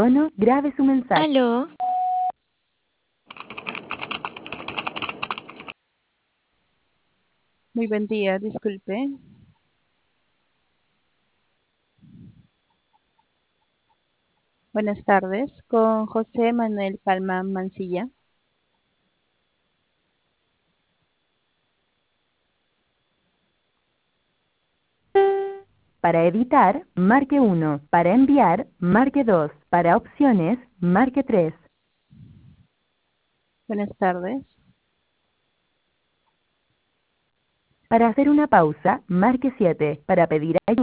tono, grabe su mensaje. Aló, Muy buen día, disculpe. Buenas tardes, con José Manuel Palma Mancilla. Para editar, marque 1. Para enviar, marque 2. Para opciones, marque 3. Buenas tardes. Para hacer una pausa, marque 7. Para pedir ayuda.